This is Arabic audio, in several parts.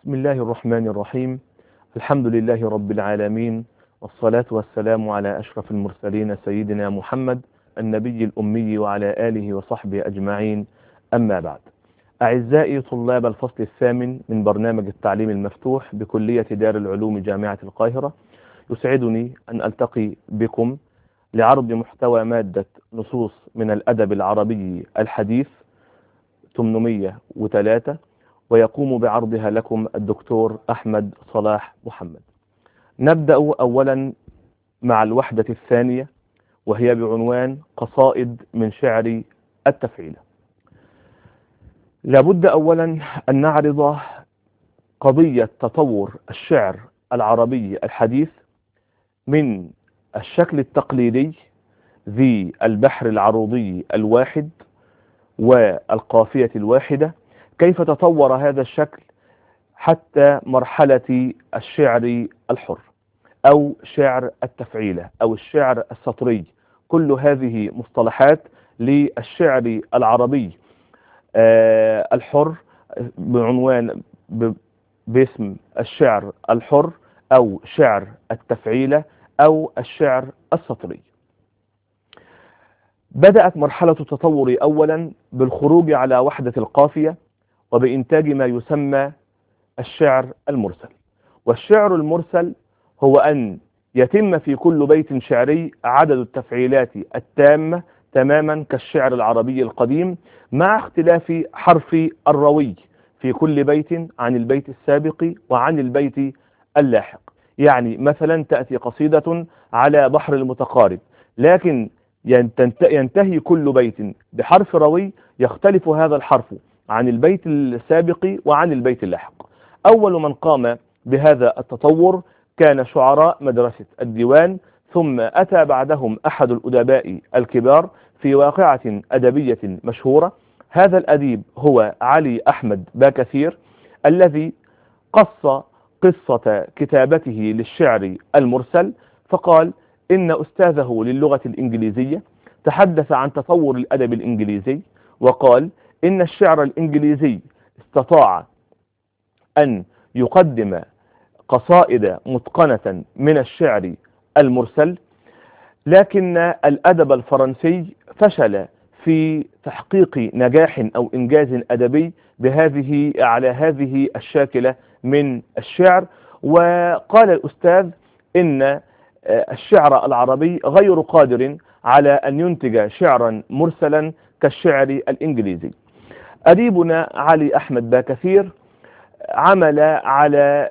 بسم الله الرحمن الرحيم. الحمد لله رب العالمين، والصلاة والسلام على أشرف المرسلين سيدنا محمد النبي الأمي وعلى آله وصحبه أجمعين. أما بعد، أعزائي طلاب الفصل الثامن من برنامج التعليم المفتوح بكلية دار العلوم جامعة القاهرة، يسعدني أن ألتقي بكم لعرض محتوى مادة نصوص من الأدب العربي الحديث 803، ويقوم بعرضها لكم الدكتور أحمد صلاح محمد. نبدأ أولا مع الوحدة الثانية، وهي بعنوان قصائد من شعر التفعيلة. لابد أولا أن نعرض قضية تطور الشعر العربي الحديث من الشكل التقليدي ذي البحر العروضي الواحد والقافية الواحدة، كيف تطور هذا الشكل حتى مرحلة الشعر الحر أو شعر التفعيلة أو الشعر السطري. كل هذه مصطلحات للشعر العربي الحر بعنوان باسم الشعر الحر أو شعر التفعيلة أو الشعر السطري. بدأت مرحلة التطور أولا بالخروج على وحدة القافية وبإنتاج ما يسمى الشعر المرسل. والشعر المرسل هو أن يتم في كل بيت شعري عدد التفعيلات التامة تماما كالشعر العربي القديم، مع اختلاف حرف الروي في كل بيت عن البيت السابق وعن البيت اللاحق. يعني مثلا تأتي قصيدة على بحر المتقارب، لكن ينتهي كل بيت بحرف روي يختلف هذا الحرف عن البيت السابق وعن البيت اللاحق. أول من قام بهذا التطور كان شعراء مدرسة الديوان، ثم أتى بعدهم أحد الأدباء الكبار في واقعة أدبية مشهورة. هذا الأديب هو علي أحمد باكثير، الذي قص قصة كتابته للشعر المرسل، فقال إن أستاذه للغة الإنجليزية تحدث عن تطور الأدب الإنجليزي، وقال إن الشعر الإنجليزي استطاع أن يقدم قصائد متقنة من الشعر المرسل، لكن الأدب الفرنسي فشل في تحقيق نجاح أو إنجاز أدبي على هذه الشاكلة من الشعر. وقال الأستاذ إن الشعر العربي غير قادر على أن ينتج شعرا مرسلا كالشعر الإنجليزي. أديبنا علي أحمد باكثير عمل على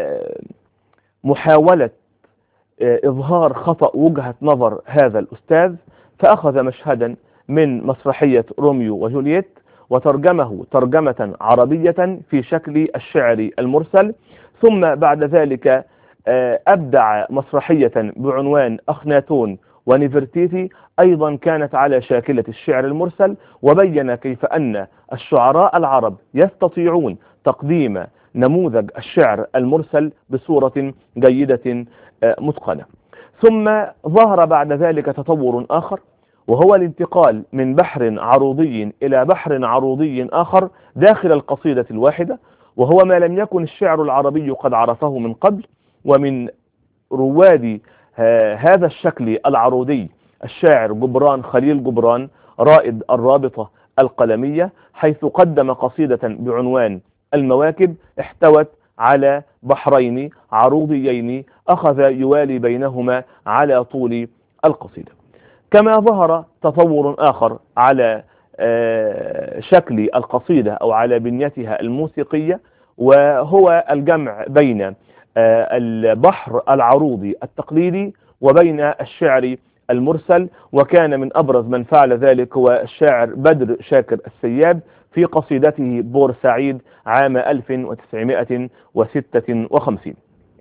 محاولة إظهار خطأ وجهة نظر هذا الأستاذ، فأخذ مشهدا من مسرحية روميو وجولييت وترجمه ترجمة عربية في شكل الشعر المرسل، ثم بعد ذلك أبدع مسرحية بعنوان أخناتون ونفرتيتي، أيضا كانت على شاكلة الشعر المرسل، وبين كيف أن الشعراء العرب يستطيعون تقديم نموذج الشعر المرسل بصورة جيدة متقنة. ثم ظهر بعد ذلك تطور آخر، وهو الانتقال من بحر عروضي إلى بحر عروضي آخر داخل القصيدة الواحدة، وهو ما لم يكن الشعر العربي قد عرفه من قبل. ومن رواد هذا الشكل العروضي الشاعر جبران خليل جبران، رائد الرابطة القلمية، حيث قدم قصيدة بعنوان المواكب احتوت على بحرين عروضيين أخذ يوالي بينهما على طول القصيدة. كما ظهر تطور آخر على شكل القصيدة أو على بنيتها الموسيقية، وهو الجمع بين البحر العروضي التقليدي وبين الشعر المرسل. وكان من أبرز من فعل ذلك هو الشاعر بدر شاكر السياب في قصيدته بورسعيد عام 1956.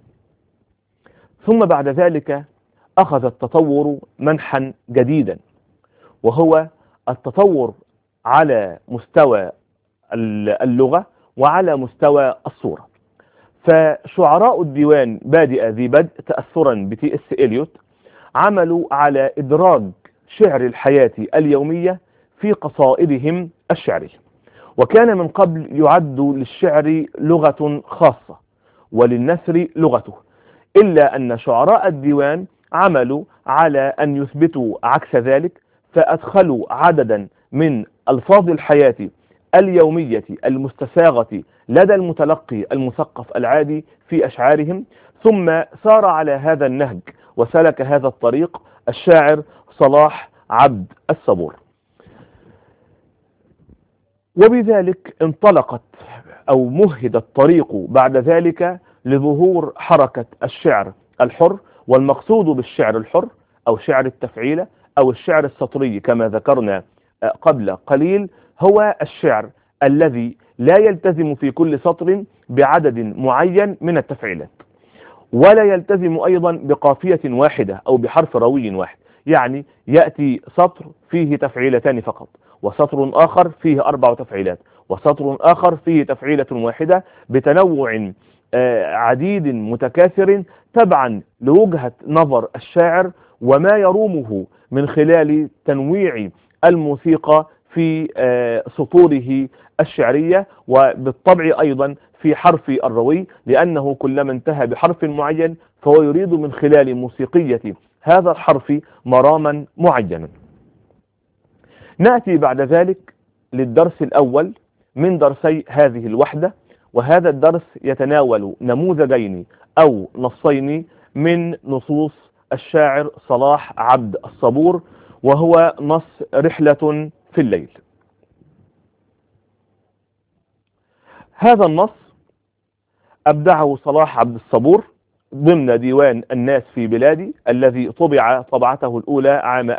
ثم بعد ذلك أخذ التطور منحا جديدا، وهو التطور على مستوى اللغة وعلى مستوى الصورة. فشعراء الديوان بادئ ذي بدء تأثرا بتي اس إليوت عملوا على إدراج شعر الحياة اليومية في قصائدهم الشعرية، وكان من قبل يعد للشعر لغة خاصة وللنثر لغته، إلا أن شعراء الديوان عملوا على أن يثبتوا عكس ذلك، فأدخلوا عددا من ألفاظ الحياة اليومية المستساغة لدى المتلقي المثقف العادي في أشعارهم. ثم سار على هذا النهج وسلك هذا الطريق الشاعر صلاح عبد الصبور، وبذلك انطلقت أو مهد الطريق بعد ذلك لظهور حركة الشعر الحر. والمقصود بالشعر الحر أو شعر التفعيلة أو الشعر السطري كما ذكرنا قبل قليل هو الشعر الذي لا يلتزم في كل سطر بعدد معين من التفعيلات، ولا يلتزم أيضا بقافية واحدة أو بحرف روي واحد. يعني يأتي سطر فيه تفعيلتان فقط، وسطر آخر فيه 4 تفعيلات، وسطر آخر فيه تفعيلة واحدة، بتنوع عديد متكاثر تبعا لوجهة نظر الشاعر وما يرومه من خلال تنويع الموسيقى في سطوره الشعرية، وبالطبع أيضا في حرف الروي، لأنه كلما انتهى بحرف معين فهو يريد من خلال موسيقية هذا الحرف مراما معينا. نأتي بعد ذلك للدرس الأول من درسي هذه الوحدة، وهذا الدرس يتناول نموذجين أو نصين من نصوص الشاعر صلاح عبد الصبور، وهو نص رحلة في الليل. هذا النص أبدعه صلاح عبد الصبور ضمن ديوان الناس في بلادي الذي طبع طبعته الأولى عام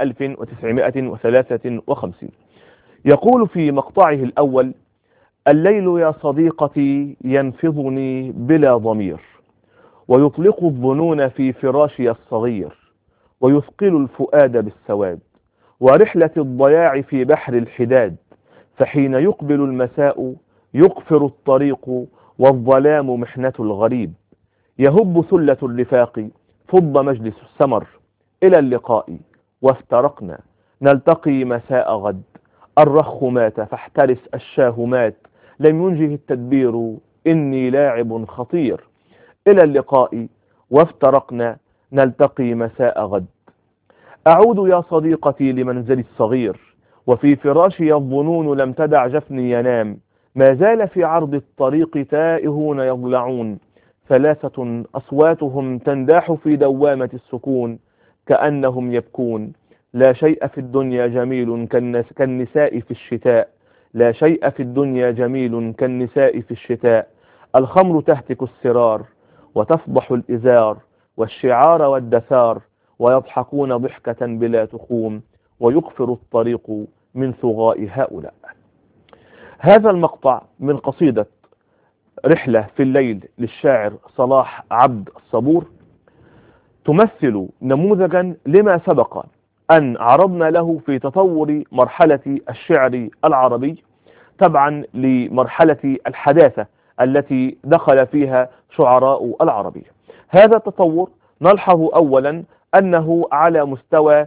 1953. يقول في مقطعه الأول: الليل يا صديقتي ينفضني بلا ضمير، ويطلق الظنون في فراشي الصغير، ويثقل الفؤاد بالسواد، ورحلة الضياع في بحر الحداد، فحين يقبل المساء يقفر الطريق، والظلام محنة الغريب، يهب ثلة الرفاق فض مجلس السمر، إلى اللقاء وافترقنا نلتقي مساء غد، الرخ مات فاحترس الشاه مات، لم ينجه التدبير إني لاعب خطير، إلى اللقاء وافترقنا نلتقي مساء غد، أعود يا صديقتي لمنزلي الصغير، وفي فراشي الظنون لم تدع جفني ينام، ما زال في عرض الطريق تائهون يضلعون، 3 أصواتهم تنداح في دوامة السكون، كأنهم يبكون، لا شيء في الدنيا جميل كالنساء في الشتاء، لا شيء في الدنيا جميل كالنساء في الشتاء، الخمر تهتك السرار وتفضح الإزار والشعار والدثار، ويضحكون ضحكة بلا تخوم، ويقفر الطريق من ثغاء هؤلاء. هذا المقطع من قصيدة رحلة في الليل للشاعر صلاح عبد الصبور تمثل نموذجا لما سبق أن عرضنا له في تطور مرحلة الشعر العربي تبعا لمرحلة الحداثة التي دخل فيها شعراء العربية. هذا التطور نلحظ أولا أنه على مستوى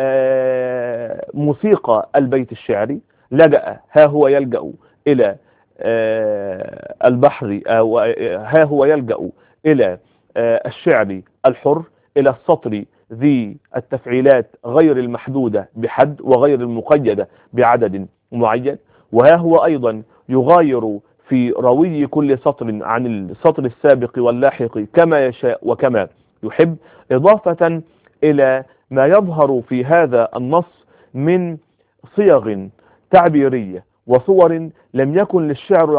موسيقى البيت الشعري لجأ، ها هو يلجأ إلى البحر، ها هو يلجأ إلى الشعر الحر، إلى السطر ذي التفعيلات غير المحدودة بحد وغير المقيدة بعدد معين، وها هو أيضا يغاير في روي كل سطر عن السطر السابق واللاحق كما يشاء وكما يحب، إضافة إلى ما يظهر في هذا النص من صيغ تعبيرية وصور لم يكن للشعر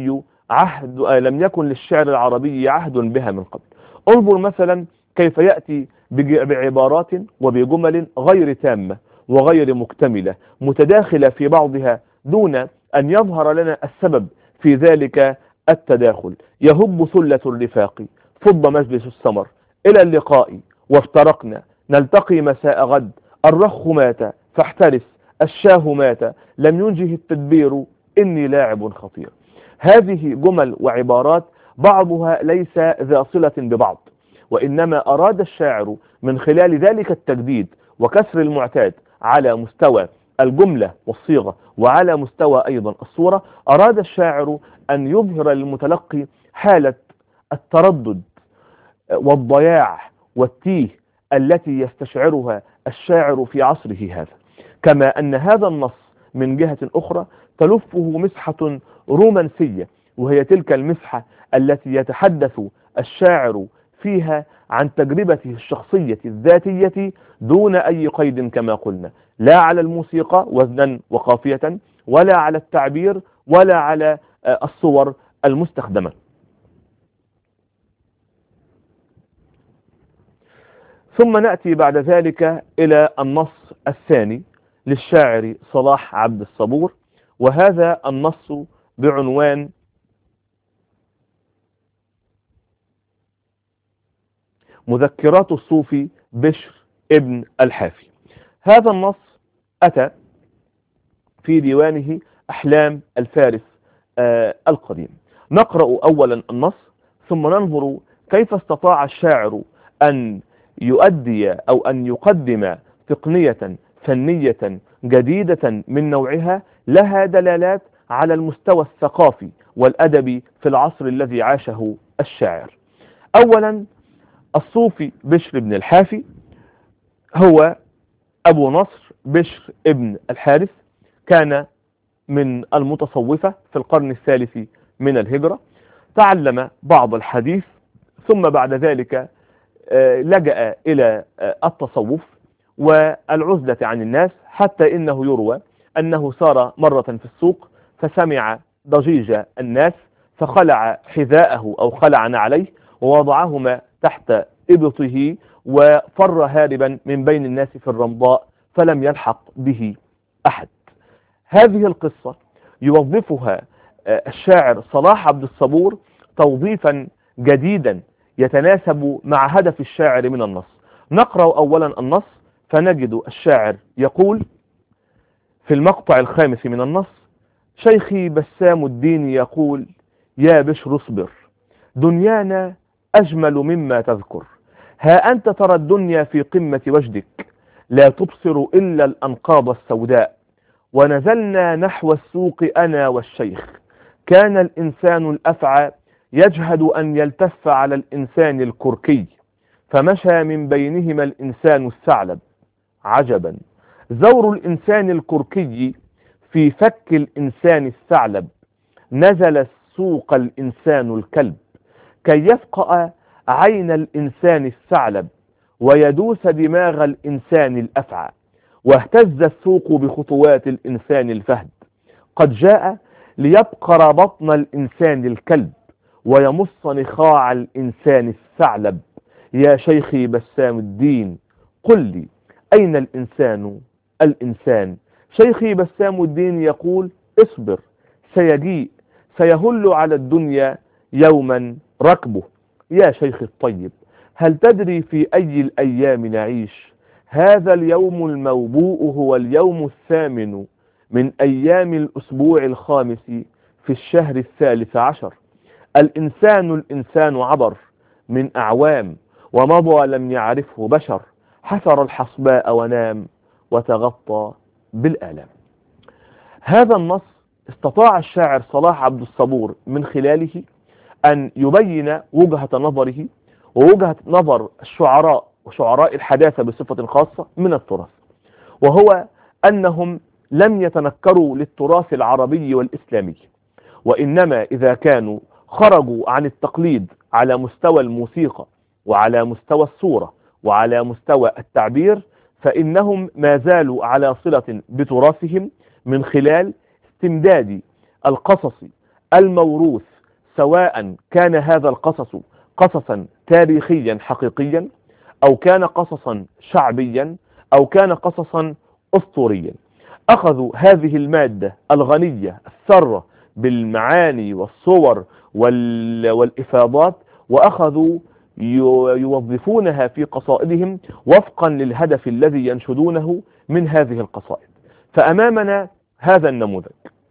العربي عهد بها من قبل. انظر مثلا كيف يأتي بعبارات وبجمل غير تامة وغير مكتملة متداخلة في بعضها دون أن يظهر لنا السبب في ذلك التداخل. يهب ثلة الرفاق فض مجلس السمر، إلى اللقاء وافترقنا نلتقي مساء غد، الرخ مات فاحترس الشاه مات، لم ينجه التدبير إني لاعب خطير. هذه جمل وعبارات بعضها ليس ذا صلة ببعض، وإنما أراد الشاعر من خلال ذلك التجديد وكسر المعتاد على مستوى الجملة والصيغة وعلى مستوى أيضا الصورة، أراد الشاعر أن يظهر للمتلقي حالة التردد والضياع والتيه التي يستشعرها الشاعر في عصره هذا. كما أن هذا النص من جهة أخرى تلفه مسحة رومانسية، وهي تلك المسحة التي يتحدث الشاعر فيها عن تجربته الشخصية الذاتية دون أي قيد، كما قلنا، لا على الموسيقى وزنا وقافية، ولا على التعبير، ولا على الصور المستخدمة. ثم نأتي بعد ذلك إلى النص الثاني للشاعر صلاح عبد الصبور، وهذا النص بعنوان مذكرات الصوفي بشر ابن الحافي. هذا النص أتى في ديوانه أحلام الفارس القديم. نقرأ أولا النص ثم ننظر كيف استطاع الشاعر أن يؤدي أو أن يقدم تقنية فنية جديدة من نوعها لها دلالات على المستوى الثقافي والأدبي في العصر الذي عاشه الشاعر. أولا، الصوفي بشر بن الحافي هو أبو نصر بشر ابن الحارث، كان من المتصوفة في القرن الثالث من الهجرة. تعلم بعض الحديث ثم بعد ذلك لجأ إلى التصوف والعزلة عن الناس، حتى إنه يروى أنه سار مرة في السوق فسمع ضجيج الناس فخلع حذاءه أو خلع نعليه ووضعهما تحت إبطه وفر هاربا من بين الناس في الرمضاء فلم يلحق به أحد. هذه القصة يوظفها الشاعر صلاح عبد الصبور توظيفا جديدا يتناسب مع هدف الشاعر من النص. نقرأ أولا النص فنجد الشاعر يقول في المقطع الخامس من النص: شيخي بسام الدين يقول يا بشر اصبر، دنيانا أجمل مما تذكر، ها أنت ترى الدنيا في قمة وجدك، لا تبصر إلا الأنقاض السوداء، ونزلنا نحو السوق أنا والشيخ، كان الإنسان الأفعى يجهد أن يلتف على الإنسان الكركي، فمشى من بينهما الإنسان الثعلب، عجبا زور الإنسان الكركي في فك الإنسان الثعلب، نزل السوق الإنسان الكلب، كي يفقأ عين الإنسان الثعلب، ويدوس دماغ الإنسان الأفعى، واهتز السوق بخطوات الإنسان الفهد، قد جاء ليبقر بطن الإنسان الكلب، ويمص نخاع الإنسان الثعلب، يا شيخي بسام الدين قل لي أين الإنسان الإنسان. شيخي بسام الدين يقول اصبر، سيجيء سيهل على الدنيا يوما ركبه، يا شيخ الطيب هل تدري في أي الأيام نعيش، هذا اليوم الموبوء هو اليوم الثامن من أيام الأسبوع الخامس في الشهر الثالث عشر، الإنسان عبر من أعوام ومضى لم يعرفه بشر، حفر الحصباء ونام وتغطى بالآلام. هذا النص استطاع الشاعر صلاح عبد الصبور من خلاله أن يبين وجهة نظره ووجهة نظر الشعراء وشعراء الحداثة بصفة خاصة من التراث، وهو أنهم لم يتنكروا للتراث العربي والإسلامي، وإنما إذا كانوا خرجوا عن التقليد على مستوى الموسيقى وعلى مستوى الصورة وعلى مستوى التعبير، فإنهم ما زالوا على صلة بتراثهم من خلال استمداد القصص الموروث، سواء كان هذا القصص قصصا تاريخيا حقيقيا أو كان قصصا شعبيا أو كان قصصا أسطوريا. أخذوا هذه المادة الغنية الثرة بالمعاني والصور والإفاضات وأخذوا يوظفونها في قصائدهم وفقا للهدف الذي ينشدونه من هذه القصائد. فأمامنا هذا النموذج: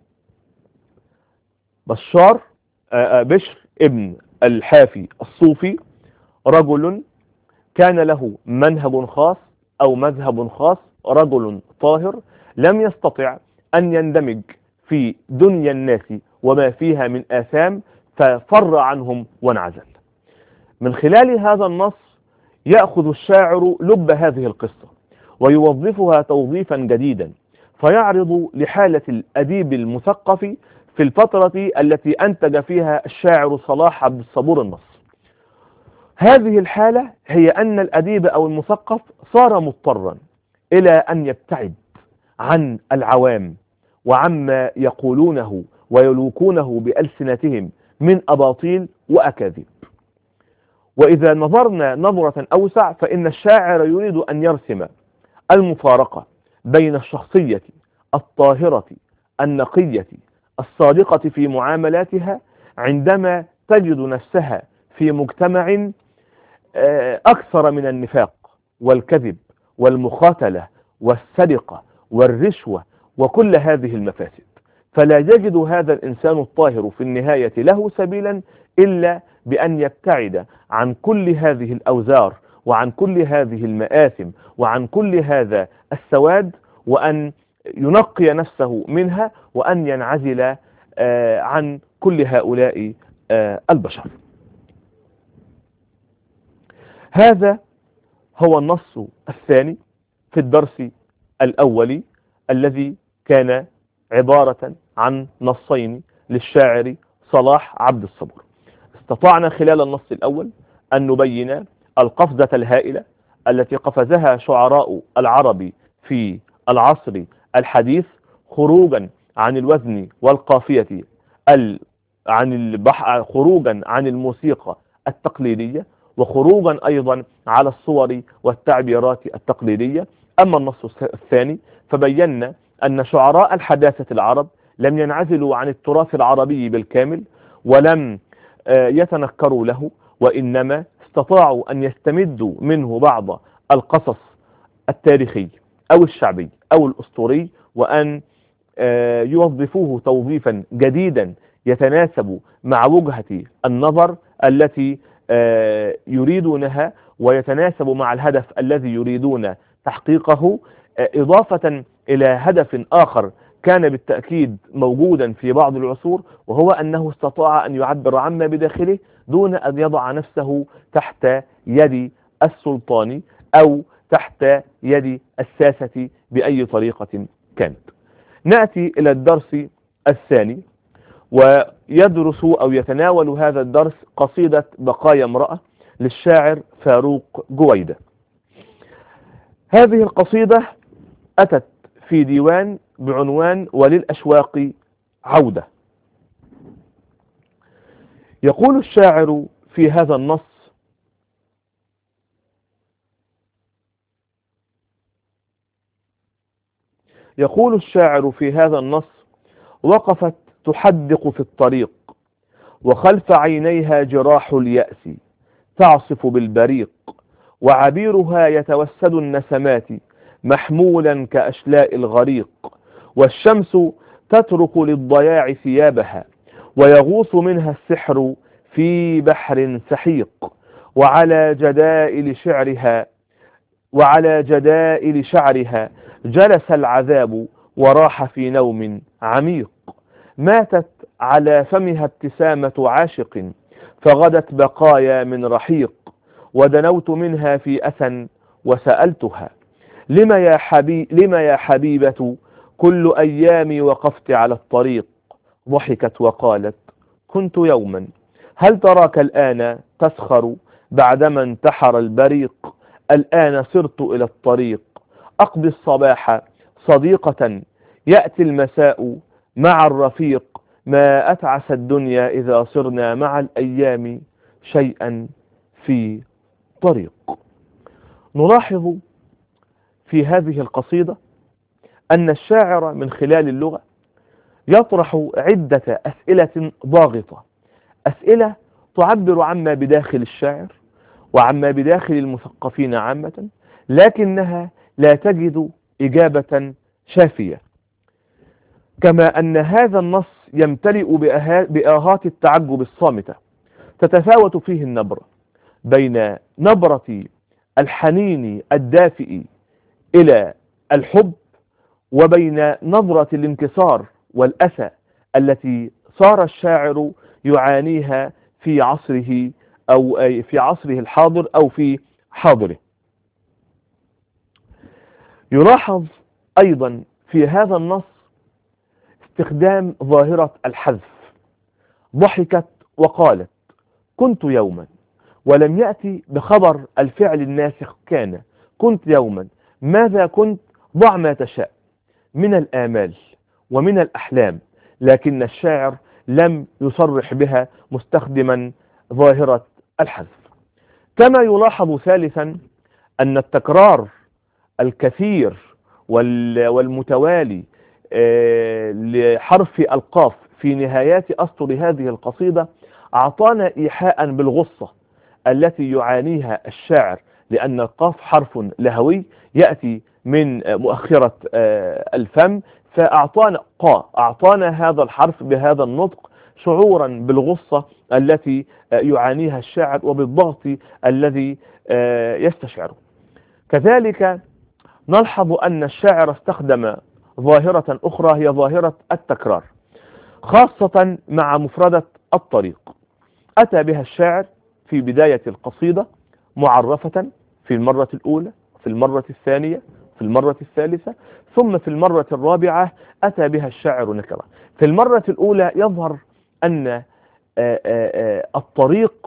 بشر ابن الحافي الصوفي رجل كان له منهج خاص أو مذهب خاص، رجل طاهر لم يستطع أن يندمج في دنيا الناس وما فيها من آثام، ففر عنهم وانعزل. من خلال هذا النص يأخذ الشاعر لب هذه القصة ويوظفها توظيفا جديدا، فيعرض لحالة الأديب المثقف في الفترة التي أنتج فيها الشاعر صلاح عبد الصبور النص. هذه الحالة هي أن الأديب أو المثقف صار مضطرا إلى أن يبتعد عن العوام وعما يقولونه ويلوكونه بألسنتهم من أباطيل وأكاذيب. وإذا نظرنا نظرة أوسع فإن الشاعر يريد أن يرسم المفارقة بين الشخصية الطاهرة النقية الصادقة في معاملاتها عندما تجد نفسها في مجتمع أكثر من النفاق والكذب والمخاتلة والسرقة والرشوة وكل هذه المفاسد. فلا يجد هذا الإنسان الطاهر في النهاية له سبيلا إلا بأن يبتعد عن كل هذه الأوزار وعن كل هذه المآثم وعن كل هذا السواد، وأن ينقي نفسه منها وأن ينعزل عن كل هؤلاء البشر. هذا هو النص الثاني في الدرس الأول الذي كان عبارة عن نصين للشاعر صلاح عبد الصبور. استطعنا خلال النص الأول أن نبين القفزة الهائلة التي قفزها شعراء العرب في العصر الحديث، خروجا عن الوزن والقافية خروجا عن الموسيقى التقليدية، وخروجا أيضا على الصور والتعبيرات التقليدية. أما النص الثاني فبينا أن شعراء الحداثة العرب لم ينعزلوا عن التراث العربي بالكامل ولم يتنكروا له، وإنما استطاعوا أن يستمدوا منه بعض القصص التاريخي أو الشعبي أو الأسطوري، وأن يوظفوه توظيفا جديدا يتناسب مع وجهة النظر التي يريدونها ويتناسب مع الهدف الذي يريدون تحقيقه، إضافة إلى هدف آخر كان بالتأكيد موجودا في بعض العصور، وهو أنه استطاع أن يعبر عما بداخله دون أن يضع نفسه تحت يد السلطان أو تحت يد الساسة بأي طريقة كانت. نأتي إلى الدرس الثاني، ويدرس أو يتناول هذا الدرس قصيدة بقايا امرأة للشاعر فاروق جويدة. هذه القصيدة أتت في ديوان بعنوان وللأشواق عودة. يقول الشاعر في هذا النص: يقول الشاعر في هذا النص: وقفت تحدق في الطريق وخلف عينيها جراح اليأس تعصف بالبريق، وعبيرها يتوسد النسمات محمولا كأشلاء الغريق، والشمس تترك للضياع ثيابها ويغوص منها السحر في بحر سحيق، وعلى جدائل شعرها جلس العذاب وراح في نوم عميق، ماتت على فمها ابتسامة عاشق فغدت بقايا من رحيق، ودنوت منها في أسى وسألتها: لما يا حبيبة كل أيامي وقفت على الطريق؟ ضحكت وقالت: كنت يوما، هل تراك الآن تسخر بعدما انتحر البريق؟ الآن صرت إلى الطريق أقضي الصباح صديقة، يأتي المساء مع الرفيق، ما أتعس الدنيا إذا صرنا مع الأيام شيئا في طريق. نلاحظ في هذه القصيدة أن الشاعر من خلال اللغة يطرح عدة أسئلة ضاغطة، أسئلة تعبر عما بداخل الشاعر وعما بداخل المثقفين عامة، لكنها لا تجد إجابة شافية. كما أن هذا النص يمتلئ بآهات التعجب الصامتة، تتفاوت فيه النبرة بين نبرة الحنين الدافئ إلى الحب وبين نظرة الانكسار والأسى التي صار الشاعر يعانيها في عصره، أو في عصره الحاضر أو في حاضره. يلاحظ أيضا في هذا النص استخدام ظاهرة الحذف. ضحكت وقالت كنت يوما، ولم يأتي بخبر الفعل الناسخ كان. كنت يوما، ماذا كنت؟ ضع ما تشاء من الآمال ومن الأحلام، لكن الشاعر لم يصرح بها مستخدما ظاهرة الحذف. كما يلاحظ ثالثا أن التكرار الكثير والمتوالي لحرف القاف في نهايات أسطر هذه القصيدة أعطانا إيحاء بالغصة التي يعانيها الشاعر، لأن القاف حرف لهوي يأتي من مؤخرة الفم، أعطانا هذا الحرف بهذا النطق شعورا بالغصة التي يعانيها الشاعر وبالضغط الذي يستشعره. كذلك نلحظ أن الشاعر استخدم ظاهرة أخرى، هي ظاهرة التكرار، خاصة مع مفردة الطريق. أتى بها الشاعر في بداية القصيدة معرفة في المرة الأولى، في المرة الثانية، في المرة الثالثة، ثم في المرة الرابعة أتى بها الشاعر نكرة. في المرة الأولى يظهر أن الطريق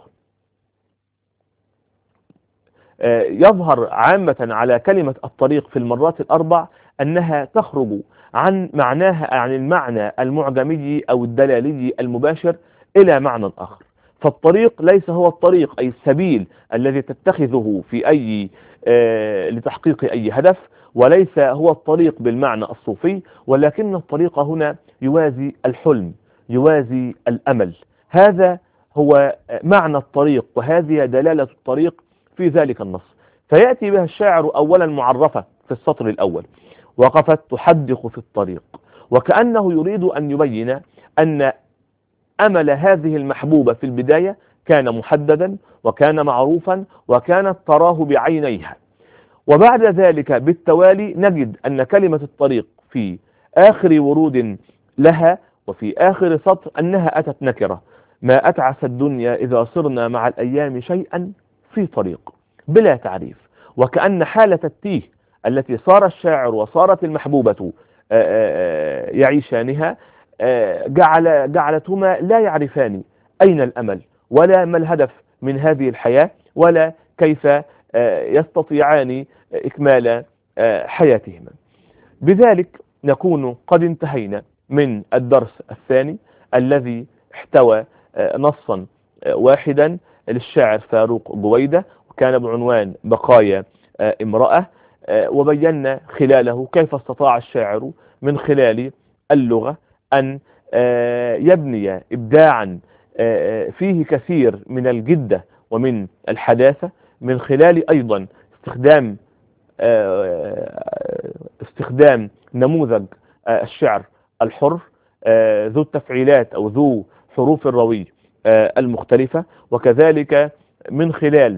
يظهر عامة على كلمة الطريق في المرات الأربع أنها تخرج عن معناها، عن المعنى المعجمي أو الدلالي المباشر إلى معنى آخر. فالطريق ليس هو الطريق أي السبيل الذي تتخذه في لتحقيق أي هدف، وليس هو الطريق بالمعنى الصوفي، ولكن الطريق هنا يوازي الحلم، يوازي الأمل. هذا هو معنى الطريق، وهذه دلالة الطريق في ذلك النص. فيأتي بها الشاعر أولا معرفة في السطر الأول، وقفت تحدق في الطريق، وكأنه يريد أن يبين أن أمل هذه المحبوبة في البداية كان محددا وكان معروفا وكانت تراه بعينيها. وبعد ذلك بالتوالي نجد أن كلمة الطريق في آخر ورود لها وفي آخر سطر أنها أتت نكرة. ما أتعس الدنيا إذا صرنا مع الأيام شيئا في طريق، بلا تعريف. وكأن حالة التيه التي صار الشاعر وصارت المحبوبة يعيشانها جعلتهما لا يعرفان أين الأمل، ولا ما الهدف من هذه الحياة، ولا كيف يستطيعان إكمال حياتهما. بذلك نكون قد انتهينا من الدرس الثاني الذي احتوى نصا واحدا للشاعر فاروق جويدة، وكان بعنوان بقايا امرأة، وبينا خلاله كيف استطاع الشاعر من خلال اللغة أن يبني إبداعا فيه كثير من الجدة ومن الحداثة، من خلال أيضا استخدام نموذج الشعر الحر ذو التفعيلات أو ذو حروف الروي المختلفة، وكذلك من خلال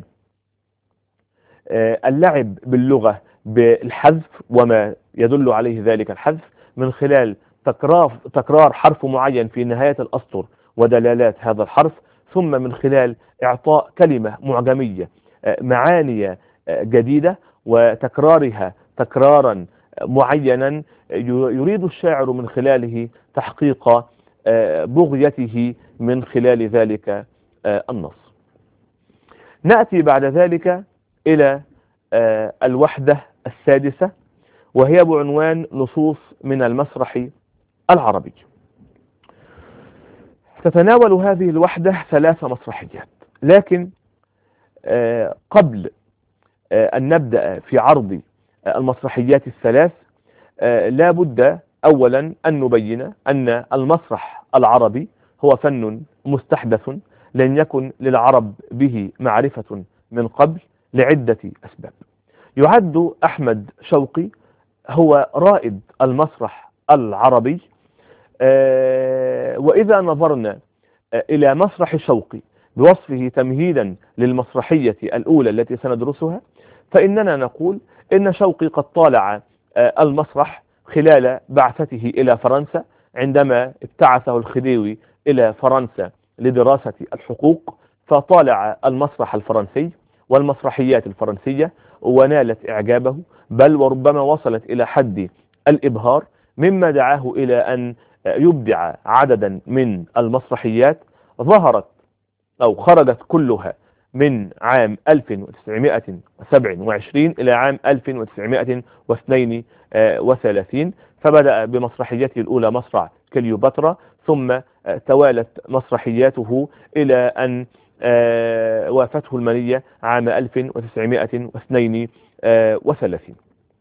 اللعب باللغة بالحذف وما يدل عليه ذلك الحذف، من خلال تكرار حرف معين في نهاية الأسطر ودلالات هذا الحرف، ثم من خلال إعطاء كلمة معجمية معاني جديدة وتكرارها تكرارا معينا يريد الشاعر من خلاله تحقيق بغيته من خلال ذلك النص. نأتي بعد ذلك إلى الوحدة السادسة، وهي بعنوان نصوص من المسرح العربي. تتناول هذه الوحدة 3 مسرحيات، لكن قبل أن نبدأ في عرض المسرحيات ال3 لا بد أولا أن نبين أن المسرح العربي هو فن مستحدث لن يكن للعرب به معرفة من قبل لعدة أسباب. يعد أحمد شوقي هو رائد المسرح العربي، وإذا نظرنا إلى مسرح شوقي بوصفه تمهيدا للمسرحية الأولى التي سندرسها، فإننا نقول إن شوقي قد طالع المسرح خلال بعثته إلى فرنسا، عندما ابتعثه الخديوي إلى فرنسا لدراسة الحقوق، فطالع المسرح الفرنسي والمسرحيات الفرنسية ونالت إعجابه، بل وربما وصلت إلى حد الإبهار، مما دعاه إلى أن يبدع عددا من المسرحيات ظهرت أو خرجت كلها من عام 1927 إلى عام 1932. فبدأ بمسرحيته الأولى مسرح كليوباترا، ثم توالت مسرحياته إلى أن وافته المنية عام 1932.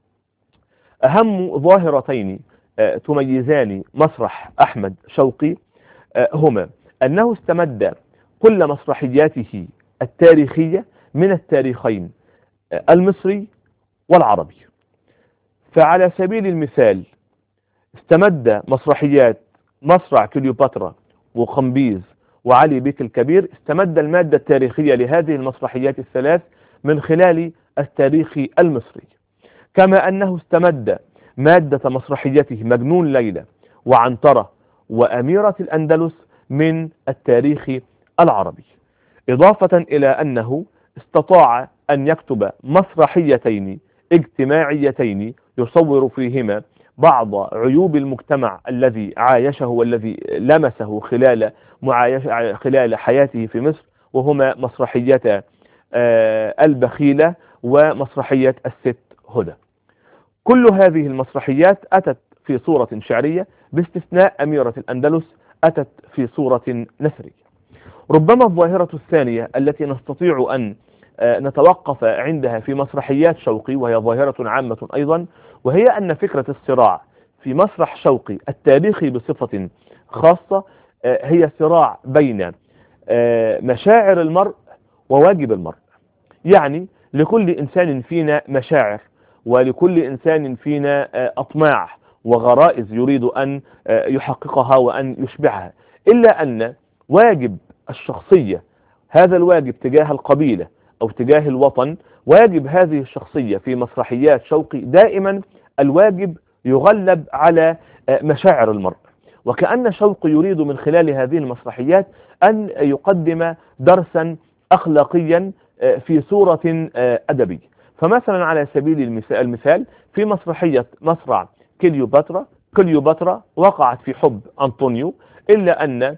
أهم ظاهرتين تميزان مسرح أحمد شوقي هما أنه استمد كل مسرحياته التاريخية من التاريخين المصري والعربي. فعلى سبيل المثال استمد مسرحيات مسرح كليوباترا وقمبيز وعلي بيك الكبير، استمد المادة التاريخية لهذه المسرحيات الثلاث من خلال التاريخ المصري، كما أنه استمد مادة مسرحيته مجنون ليلى وعنترة وأميرة الأندلس من التاريخ العربي، إضافة إلى أنه استطاع أن يكتب مسرحيتين اجتماعيتين يصور فيهما بعض عيوب المجتمع الذي عايشه والذي لمسه خلال حياته في مصر، وهما مسرحية البخيلة ومسرحية الست هدى. كل هذه المسرحيات أتت في صورة شعرية باستثناء أميرة الأندلس أتت في صورة نثرية. ربما الظاهرة الثانية التي نستطيع أن نتوقف عندها في مسرحيات شوقي، وهي ظاهرة عامة أيضا، وهي أن فكرة الصراع في مسرح شوقي التاريخي بصفة خاصة هي صراع بين مشاعر المرء وواجب المرء. يعني لكل إنسان فينا مشاعر، ولكل إنسان فينا أطماع وغرائز يريد أن يحققها وأن يشبعها، إلا أن واجب الشخصية، هذا الواجب تجاه القبيلة أو تجاه الوطن، واجب هذه الشخصية في مسرحيات شوقي دائما الواجب يغلب على مشاعر المرء. وكأن شوقي يريد من خلال هذه المسرحيات أن يقدم درسا أخلاقيا في صورة أدبية. فمثلا على سبيل المثال في مسرحية مسرح كليوباترا وقعت في حب أنطونيو، إلا أن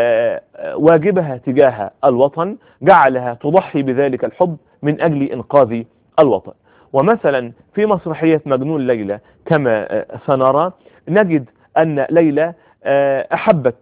واجبها تجاه الوطن جعلها تضحي بذلك الحب من أجل إنقاذ الوطن. ومثلا في مسرحية مجنون ليلى كما سنرى نجد أن ليلى أحبت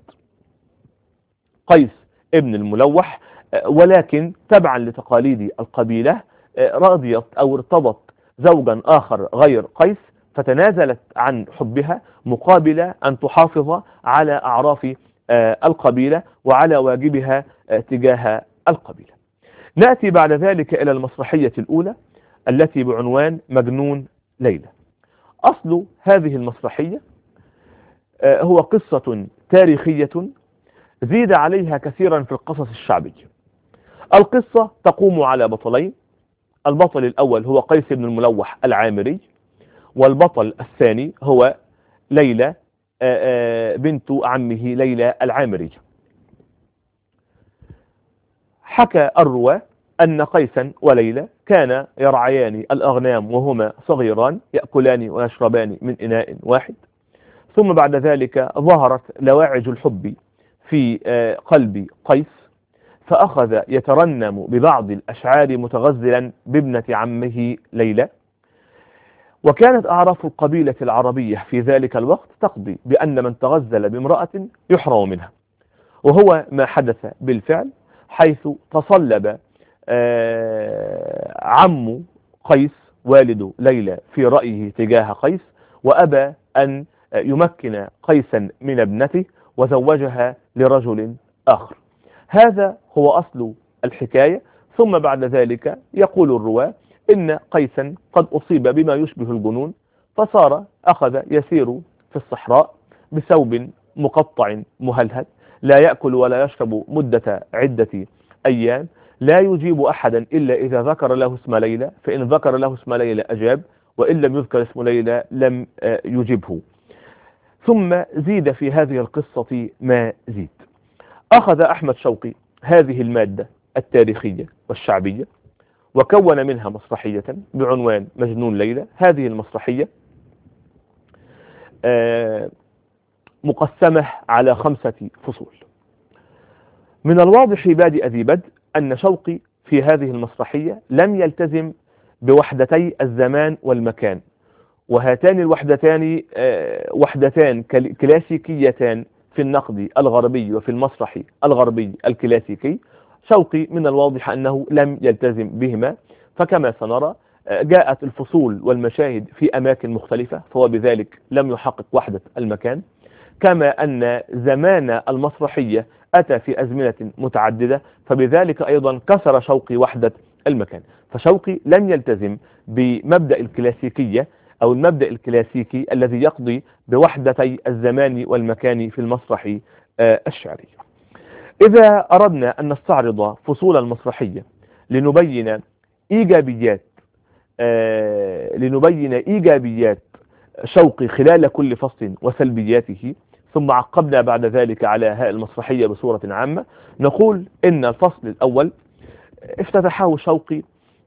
قيس ابن الملوح، ولكن تبعا لتقاليد القبيلة رضيت أو ارتضت زوجا آخر غير قيس، فتنازلت عن حبها مقابل أن تحافظ على أعراف القبيلة وعلى واجبها تجاه القبيلة. نأتي بعد ذلك إلى المسرحية الأولى التي بعنوان مجنون ليلى. أصل هذه المسرحية هو قصة تاريخية زيد عليها كثيرا في القصص الشعبية. القصة تقوم على بطلين، البطل الأول هو قيس بن الملوح العامري، والبطل الثاني هو ليلى بنت عمه ليلى العامري. حكى الرواة أن قيسا وليلى كانا يرعيان الأغنام وهما صغيران يأكلان ويشربان من إناء واحد، ثم بعد ذلك ظهرت لواعج الحب في قلب قيس، فأخذ يترنم ببعض الأشعار متغزلا بابنة عمه ليلى. وكانت أعراف القبيلة العربية في ذلك الوقت تقضي بأن من تغزل بامرأة يحرم منها، وهو ما حدث بالفعل، حيث تصلب عم قيس والد ليلى في رأيه تجاه قيس، وأبى أن يمكن قيسا من ابنته وزوجها لرجل آخر. هذا هو أصل الحكاية. ثم بعد ذلك يقول الرواة إن قيسا قد أصيب بما يشبه الجنون، فصار أخذ يسير في الصحراء بثوب مقطع مهلهل، لا يأكل ولا يشرب مدة عدة أيام، لا يجيب أحدا إلا إذا ذكر له اسم ليلى، فإن ذكر له اسم ليلى أجاب، وإن لم يذكر اسم ليلى لم يجبه. ثم زيد في هذه القصة ما زيد. أخذ أحمد شوقي هذه المادة التاريخية والشعبية وكون منها مسرحية بعنوان مجنون ليلى. هذه المسرحية مقسمة على 5 فصول. من الواضح بادئ ذي بدء أن شوقي في هذه المسرحية لم يلتزم بوحدتي الزمان والمكان، وهاتان الوحدتان وحدتان كلاسيكيتان في النقد الغربي وفي المسرح الغربي الكلاسيكي. شوقي من الواضح أنه لم يلتزم بهما، فكما سنرى جاءت الفصول والمشاهد في أماكن مختلفة، فهو بذلك لم يحقق وحدة المكان، كما أن زمان المسرحية أتى في أزمنة متعددة، فبذلك أيضا كسر شوقي وحدة المكان. فشوقي لم يلتزم بمبدأ الكلاسيكية أو المبدأ الكلاسيكي الذي يقضي بوحدتي الزمان والمكان في المسرح الشعري. إذا أردنا أن نستعرض فصول المسرحية لنبين إيجابيات شوقي خلال كل فصل وسلبياته، ثم عقبنا بعد ذلك على هاء المسرحية بصورة عامة، نقول إن الفصل الأول افتتحه شوقي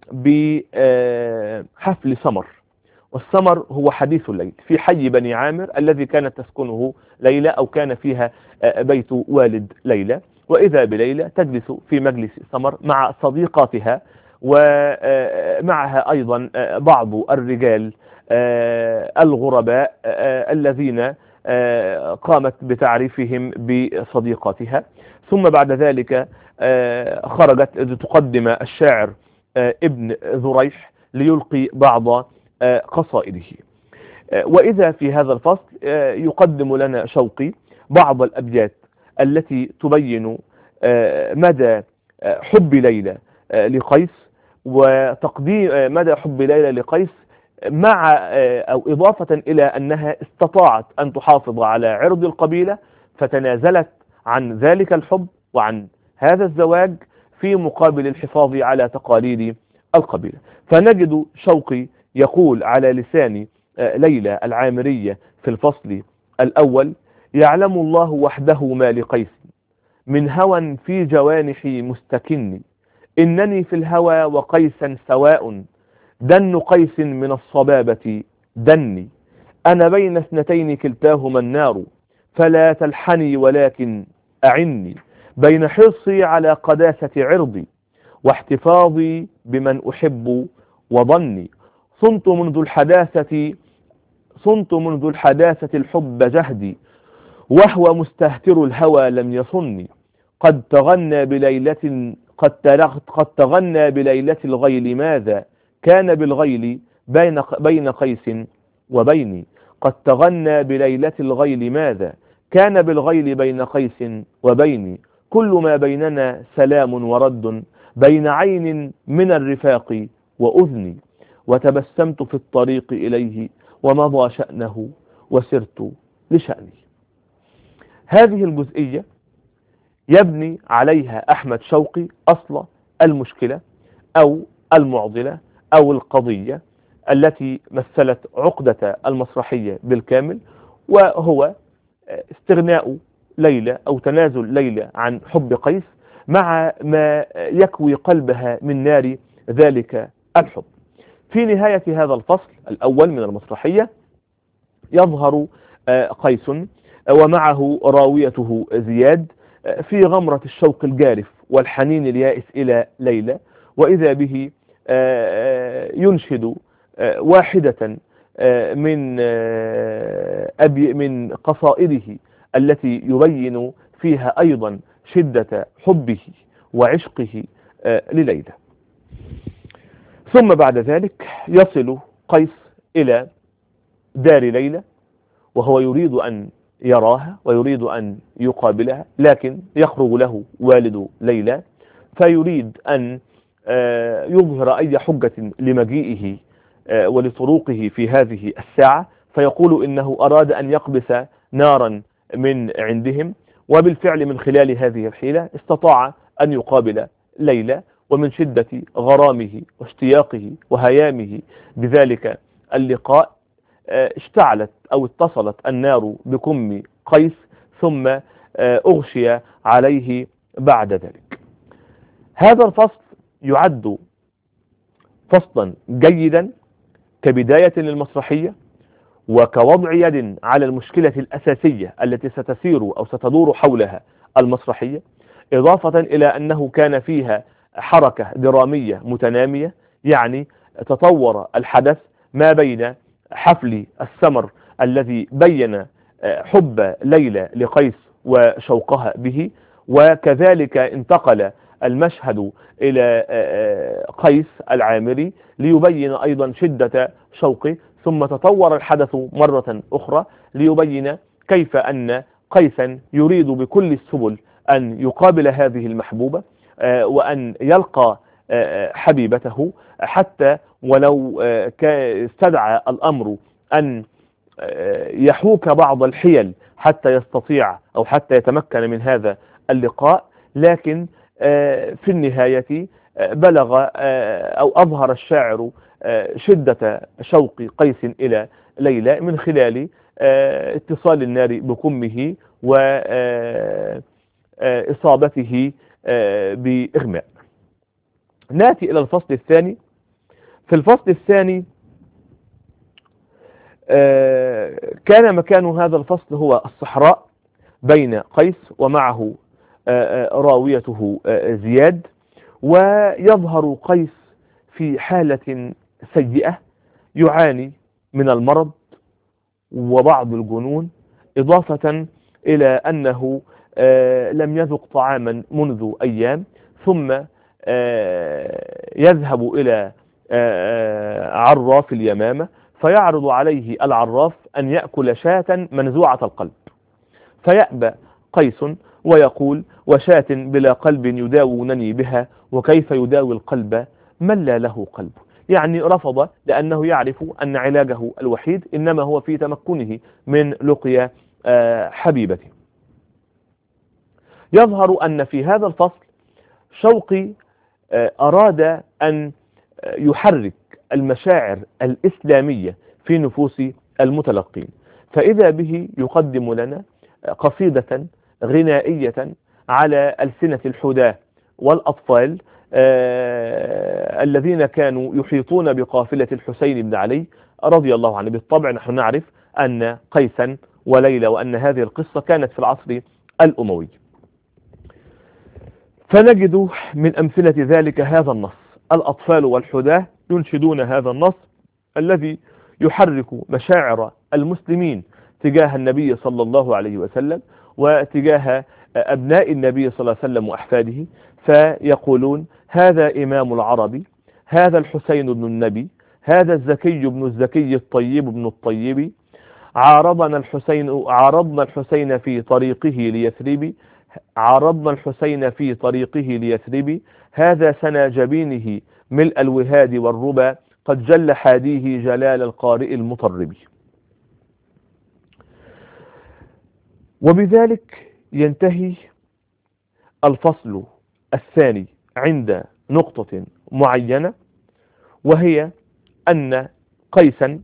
بحفل سمر، والسمر هو حديث الليل في حي بني عامر الذي كانت تسكنه ليلى، أو كان فيها بيت والد ليلى. وإذا بليلى تجلس في مجلس سمر مع صديقاتها، ومعها أيضا بعض الرجال الغرباء الذين قامت بتعريفهم بصديقاتها. ثم بعد ذلك خرجت تقدم الشاعر ابن ذريح ليلقي بعض قصائده. وإذا في هذا الفصل يقدم لنا شوقي بعض الأبيات التي تبين مدى حب ليلى لقيس، وتقديم مدى حب ليلى لقيس مع أو إضافة إلى أنها استطاعت أن تحافظ على عرض القبيلة، فتنازلت عن ذلك الحب وعن هذا الزواج في مقابل الحفاظ على تقاليد القبيلة. فنجد شوقي يقول على لسان ليلى العامرية في الفصل الأول: يعلم الله وحده ما لقيس من هوى في جوانحي مستكن، إنني في الهوى وقيسا سواء، دن قيس من الصبابة دني، أنا بين اثنتين كلتاهما النار، فلا تلحني ولكن أعني، بين حرصي على قداسة عرضي واحتفاظي بمن أحب وظني، صنت منذ الحداثة الحب جهدي، وهو مستهتر الهوى لم يصني، قد تغنى بليلة الغيل ماذا كان بالغيل بين قيس وبيني، قد تغنى بليلة الغيل ماذا كان بالغيل بين قيس وبيني، كل ما بيننا سلام ورد بين عين من الرفاق وأذني، وتبسمت في الطريق إليه ومضى شأنه وسرت لشأني. هذه الجزئية يبني عليها أحمد شوقي أصل المشكلة أو المعضلة أو القضية التي مثلت عقدة المسرحية بالكامل، وهو استغناء ليلى أو تنازل ليلى عن حب قيس مع ما يكوي قلبها من نار ذلك الحب. في نهاية هذا الفصل الأول من المسرحية يظهر قيس ومعه راويته زياد في غمرة الشوق الجارف والحنين اليائس إلى ليلى، وإذا به ينشد واحدة من قصائده التي يبين فيها أيضا شدة حبه وعشقه لليلى. ثم بعد ذلك يصل قيس إلى دار ليلى، وهو يريد أن يراها ويريد أن يقابلها، لكن يخرج له والد ليلى فيريد أن يظهر أي حجة لمجيئه ولطروقه في هذه الساعة، فيقول إنه أراد أن يقبس نارا من عندهم، وبالفعل من خلال هذه الحيلة استطاع أن يقابل ليلى، ومن شدة غرامه واشتياقه وهيامه بذلك اللقاء اشتعلت أو اتصلت النار بكم قيس ثم أغشي عليه بعد ذلك. هذا الفصل يعد فصلا جيدا كبداية للمسرحية وكوضع يد على المشكلة الأساسية التي ستسير أو ستدور حولها المسرحية، إضافة إلى أنه كان فيها حركة درامية متنامية، يعني تطور الحدث ما بين حفل السمر الذي بين حب ليلى لقيس وشوقها به، وكذلك انتقل المشهد إلى قيس العامري ليبين أيضا شدة شوقه، ثم تطور الحدث مرة أخرى ليبين كيف أن قيسا يريد بكل السبل أن يقابل هذه المحبوبة وأن يلقى حبيبته، حتى ولو استدعى الأمر أن يحوك بعض الحيل حتى يستطيع أو حتى يتمكن من هذا اللقاء. لكن في النهاية بلغ أو أظهر الشاعر شدة شوق قيس إلى ليلى من خلال اتصال النار بكمه وإصابته بإغماء. نأتي إلى الفصل الثاني. في الفصل الثاني كان مكان هذا الفصل هو الصحراء بين قيس ومعه راويته زياد، ويظهر قيس في حالة سيئة يعاني من المرض وبعض الجنون، إضافة إلى أنه لم يذق طعاما منذ أيام، ثم يذهب إلى عراف اليمامة فيعرض عليه العراف أن يأكل شاة منزوعة القلب، فيأبى قيس ويقول: وشاة بلا قلب يداونني بها، وكيف يداوي القلب من لا له قلب. يعني رفض، لأنه يعرف أن علاجه الوحيد إنما هو في تمكنه من لقيا حبيبته. يظهر أن في هذا الفصل شوقي أراد أن يحرك المشاعر الإسلامية في نفوس المتلقين، فإذا به يقدم لنا قصيدة غنائية على ألسنة الحداة والأطفال الذين كانوا يحيطون بقافلة الحسين بن علي رضي الله عنه. بالطبع نحن نعرف أن قيسا وليلى وأن هذه القصة كانت في العصر الأموي، فنجد من أمثلة ذلك هذا النص: الأطفال والحداة ينشدون هذا النص الذي يحرك مشاعر المسلمين تجاه النبي صلى الله عليه وسلم وتجاه أبناء النبي صلى الله عليه وسلم وأحفاده، فيقولون: هذا إمام العرب، هذا الحسين بن النبي، هذا الزكي بن الزكي الطيب بن الطيب، عارضنا الحسين في طريقه ليثرب، عارضنا الحسين في طريقه ليثرب، هذا سنا جبينه ملء الوهاد والربا، قد جل حاديه جلال القارئ المطرب. وبذلك ينتهي الفصل الثاني عند نقطة معينة، وهي أن قيسا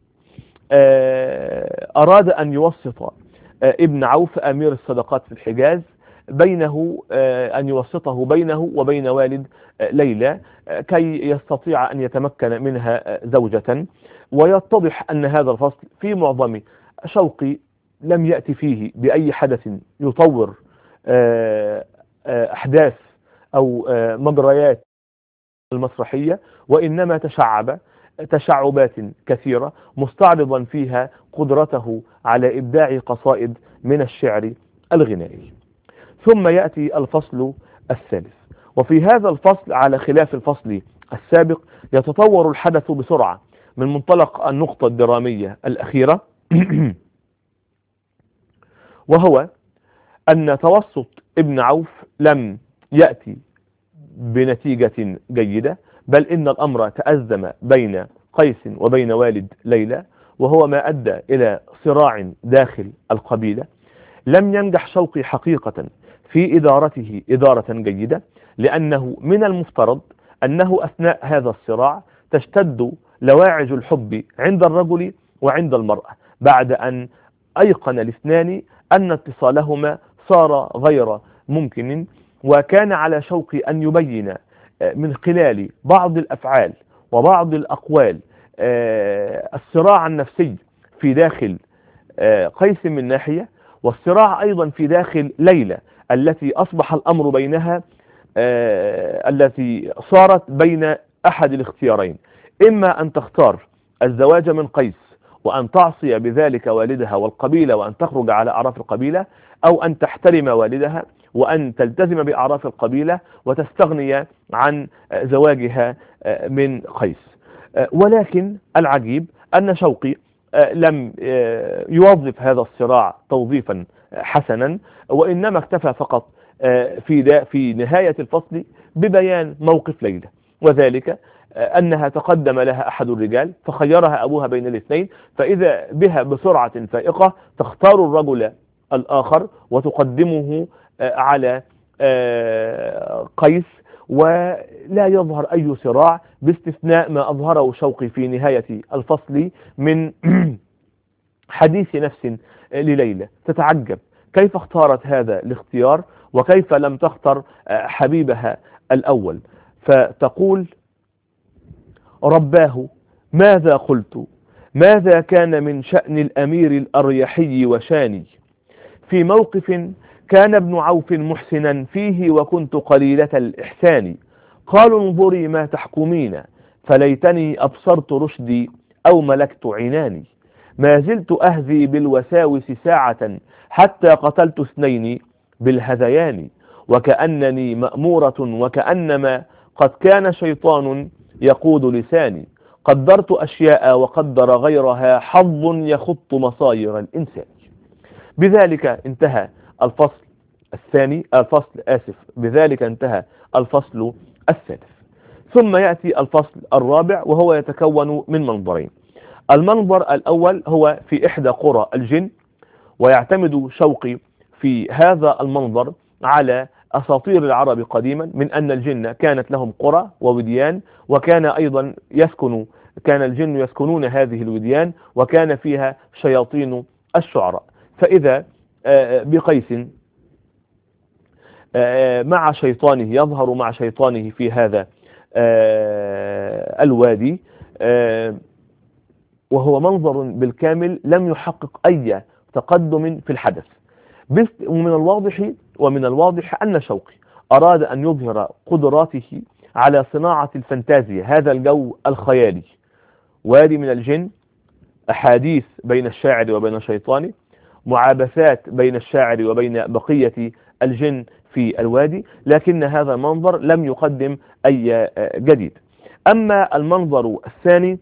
أراد أن يوسط ابن عوف أمير الصدقات في الحجاز بينه، أن يوسطه بينه وبين والد ليلى كي يستطيع أن يتمكن منها زوجة. ويتضح أن هذا الفصل في معظم شوقي لم يأتي فيه بأي حدث يطور أحداث أو مجريات المسرحية، وإنما تشعب تشعبات كثيرة مستعرضا فيها قدرته على إبداع قصائد من الشعر الغنائي. ثم يأتي الفصل الثالث، وفي هذا الفصل على خلاف الفصل السابق يتطور الحدث بسرعة من منطلق النقطة الدرامية الأخيرة وهو أن توسط ابن عوف لم يأتي بنتيجة جيدة، بل إن الأمر تأزم بين قيس وبين والد ليلى، وهو ما أدى إلى صراع داخل القبيلة. لم ينجح شوقي حقيقة في إدارته إدارة جيدة، لأنه من المفترض أنه أثناء هذا الصراع تشتد لواعج الحب عند الرجل وعند المرأة بعد أن أيقن الاثنان أن اتصالهما صار غير ممكن. وكان على شوقي أن يبين من خلال بعض الأفعال وبعض الأقوال الصراع النفسي في داخل قيس من ناحية، والصراع أيضا في داخل ليلى التي أصبح الأمر بينها التي صارت بين أحد الاختيارين: إما أن تختار الزواج من قيس وأن تعصي بذلك والدها والقبيلة وأن تخرج على أعراف القبيلة، أو أن تحترم والدها وأن تلتزم بأعراف القبيلة وتستغني عن زواجها من قيس. ولكن العجيب أن شوقي لم يوظف هذا الصراع توظيفا حسنا، وإنما اكتفى فقط في نهاية الفصل ببيان موقف ليلى، وذلك أنها تقدم لها أحد الرجال فخيرها أبوها بين الاثنين، فإذا بها بسرعة فائقة تختار الرجل الآخر وتقدمه على قيس، ولا يظهر أي صراع باستثناء ما أظهره شوقي في نهاية الفصل من حديث نفس لليلى تتعجب كيف اختارت هذا الاختيار وكيف لم تختر حبيبها الأول، فتقول: رباه ماذا قلت، ماذا كان من شأن الأمير الأريحي وشاني، في موقف كان ابن عوف محسنا فيه وكنت قليلة الإحسان، قالوا انظري ما تحكمين فليتني أبصرت رشدي أو ملكت عناني، ما زلت أهذي بالوساوس ساعة حتى قتلت اثنين بالهذيان، وكأنني مأمورة وكأنما قد كان شيطان يقود لساني، قدرت أشياء وقدر غيرها حظ يخط مصاير الإنسان. بذلك انتهى الفصل الثاني بذلك انتهى الفصل السادس. ثم يأتي الفصل الرابع وهو يتكون من منظرين. المنظر الأول هو في إحدى قرى الجن، ويعتمد شوقي في هذا المنظر على أساطير العرب قديما من أن الجن كانت لهم قرى ووديان، وكان أيضا كان الجن يسكنون هذه الوديان وكان فيها شياطين الشعراء. فإذا بقيس مع شيطانه يظهر مع شيطانه في هذا الوادي، وهو منظر بالكامل لم يحقق أي تقدم في الحدث. ومن الواضح أن شوقي أراد أن يظهر قدراته على صناعة الفانتازيا، هذا الجو الخيالي، وادي من الجن، أحاديث بين الشاعر وبين الشيطان، معابثات بين الشاعر وبين بقية الجن في الوادي، لكن هذا المنظر لم يقدم أي جديد. أما المنظر الثاني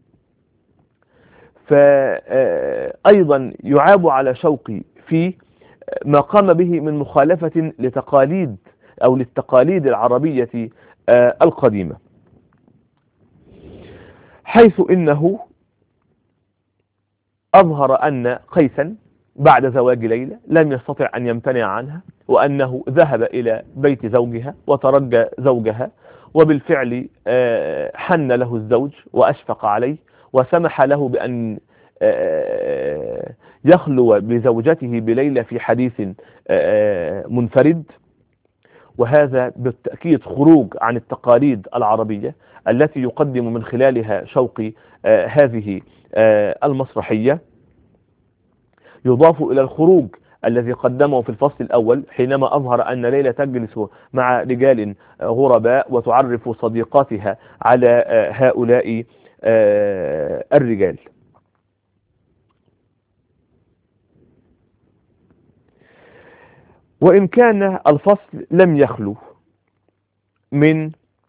فأيضا يعاب على شوقي في ما قام به من مخالفة للتقاليد العربية القديمة، حيث إنه أظهر أن قيسا بعد زواج ليلى لم يستطع أن يمتنع عنها، وأنه ذهب إلى بيت زوجها وترجى زوجها، وبالفعل حن له الزوج وأشفق عليه وسمح له بأن يخلو بزوجته بليلى في حديث منفرد. وهذا بالتأكيد خروج عن التقاليد العربية التي يقدم من خلالها شوقي هذه المسرحية، يضاف إلى الخروج الذي قدمه في الفصل الأول حينما أظهر أن ليلى تجلس مع رجال غرباء وتعرف صديقاتها على هؤلاء الرجال. وإن كان الفصل لم يخلو من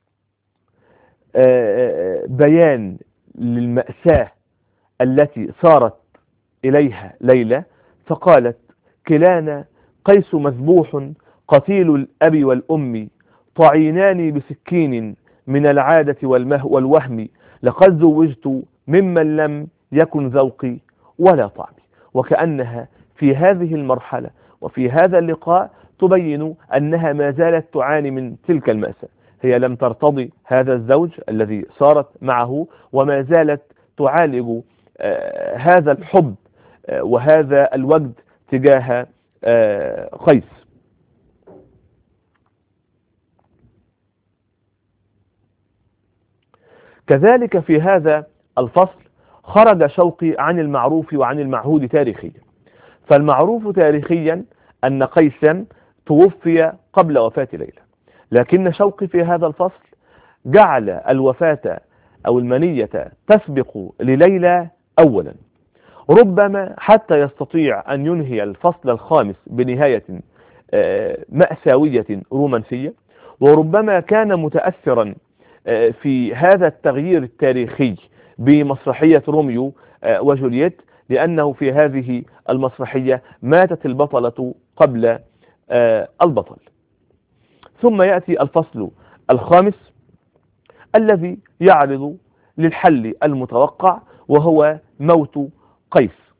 بيان للمأساة التي صارت إليها ليلى، فقالت: كلانا قيس مذبوح قتيل الأب والأم، طعينان بسكين من العادة والوهم، لقد زوجت ممن لم يكن ذوقي ولا طعمي. وكأنها في هذه المرحلة وفي هذا اللقاء تبين أنها ما زالت تعاني من تلك المأساة، هي لم ترتضي هذا الزوج الذي صارت معه، وما زالت تعالج هذا الحب وهذا الوجد تجاه قيس. كذلك في هذا الفصل خرج شوقي عن المعروف وعن المعهود تاريخيا. فالمعروف تاريخيا أن قيسا توفي قبل وفاة ليلى، لكن شوقي في هذا الفصل جعل الوفاة أو المنية تسبق لليلى أولا، ربما حتى يستطيع أن ينهي الفصل الخامس بنهاية مأساوية رومانسية، وربما كان متأثرا في هذا التغيير التاريخي بمسرحية روميو وجولييت، لأنه في هذه المسرحية ماتت البطلة قبل البطل. ثم يأتي الفصل الخامس الذي يعرض للحل المتوقع، وهو موت قيس.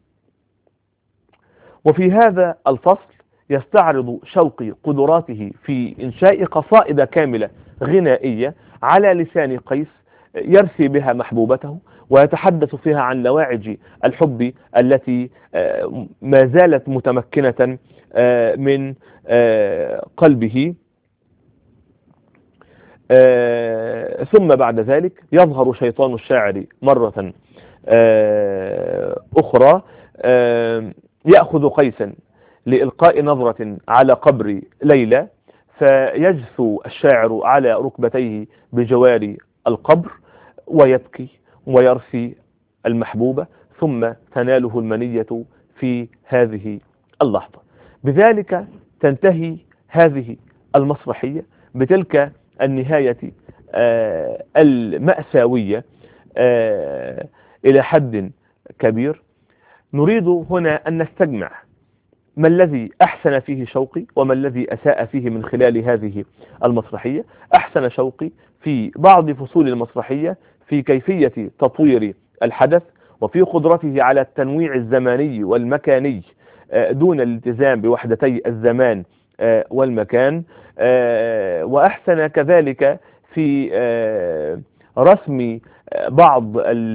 وفي هذا الفصل يستعرض شوقي قدراته في إنشاء قصائد كاملة غنائية على لسان قيس يرثي بها محبوبته، ويتحدث فيها عن لواعج الحب التي ما زالت متمكنة من قلبه. ثم بعد ذلك يظهر شيطان الشاعر مرة أخرى، يأخذ قيسا لإلقاء نظرة على قبر ليلى، فيجثو الشاعر على ركبتيه بجوار القبر ويبكي ويرثي المحبوبة، ثم تناله المنية في هذه اللحظة. بذلك تنتهي هذه المسرحية بتلك النهاية المأساوية إلى حد كبير. نريد هنا أن نستجمع ما الذي أحسن فيه شوقي وما الذي أساء فيه من خلال هذه المسرحية. أحسن شوقي في بعض فصول المسرحية في كيفية تطوير الحدث، وفي قدرته على التنويع الزماني والمكاني دون الالتزام بوحدتي الزمان والمكان. وأحسن كذلك في رسم بعض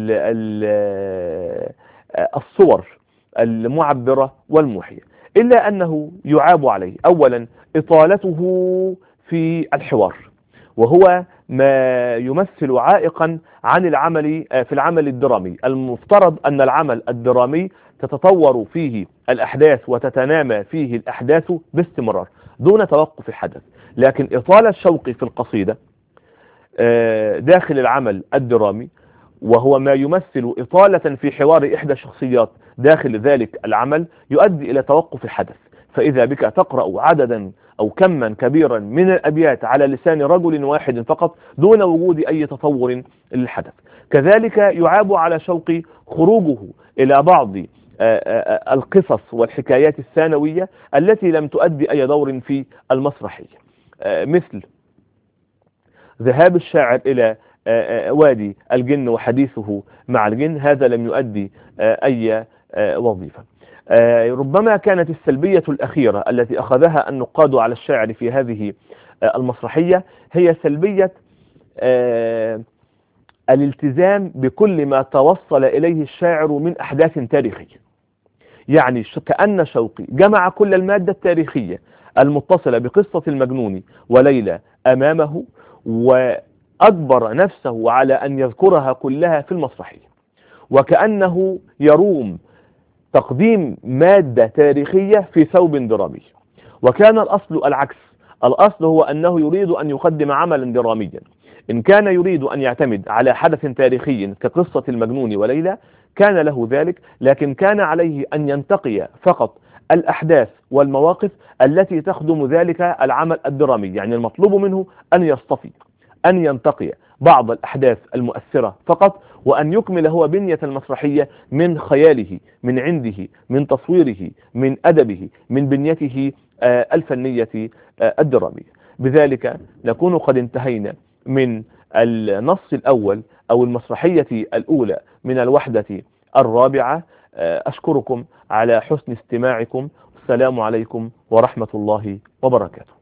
الصور المعبرة والموحية، إلا أنه يعاب عليه أولا إطالته في الحوار، وهو ما يمثل عائقا عن العمل في العمل الدرامي. المفترض أن العمل الدرامي تتطور فيه الأحداث وتتنامى فيه الأحداث باستمرار دون توقف حدث، لكن إطالة شوقي في القصيدة داخل العمل الدرامي، وهو ما يمثل إطالة في حوار إحدى الشخصيات داخل ذلك العمل، يؤدي إلى توقف الحدث. فإذا بك تقرأ عددا أو كما كبيرا من الأبيات على لسان رجل واحد فقط دون وجود أي تطور للحدث. كذلك يعاب على شوقي خروجه إلى بعض القصص والحكايات الثانوية التي لم تؤدي أي دور في المسرحية، مثل ذهاب الشاعر إلى وادي الجن وحديثه مع الجن، هذا لم يؤدي أي وظيفة. ربما كانت السلبية الأخيرة التي أخذها النقاد على الشاعر في هذه المسرحية هي سلبية الالتزام بكل ما توصل إليه الشاعر من أحداث تاريخية. يعني كأن شوقي جمع كل المادة التاريخية المتصلة بقصة المجنون وليلى أمامه، وأجبر نفسه على أن يذكرها كلها في المسرحية، وكأنه يروم تقديم مادة تاريخية في ثوب درامي. وكان الأصل العكس، الأصل هو أنه يريد أن يقدم عملا دراميا. إن كان يريد أن يعتمد على حدث تاريخي كقصة المجنون وليلى كان له ذلك، لكن كان عليه أن ينتقي فقط الأحداث والمواقف التي تخدم ذلك العمل الدرامي. يعني المطلوب منه أن يصطفي، أن ينتقي بعض الأحداث المؤثرة فقط، وأن يكمل هو بنية المسرحية من خياله، من عنده، من تصويره، من أدبه، من بنيته الفنية الدرامية. بذلك نكون قد انتهينا من النص الأول أو المسرحية الأولى من الوحدة الرابعة. أشكركم على حسن استماعكم. السلام عليكم ورحمة الله وبركاته.